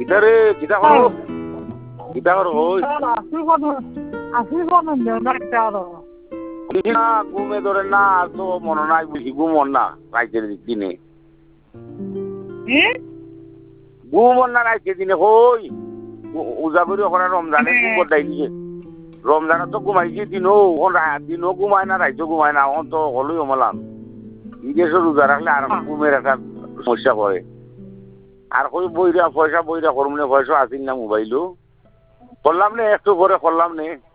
কিতারে কিতা করো কিতা করো ওই ঘুমে ধরে না তো মনে নাই বুঝি ঘুমন না রাইতের দিনে ঘুমন না রাইতের দিনে হই উজা করি ওখানে রমজানে ঘুম বদাই দিয়ে রমজানে তো ঘুমাইছি দিনও ঘুমায় না রাইতেও ঘুমায় না এখন তো হলোই অমলাম ঈদেশে রোজা রাখলে আর ঘুমের একটা সমস্যা করে আর ওই বইরা পয়সা করুন পয়সা আসিল না মোবাইলও করলাম নে একটু করে করলাম নে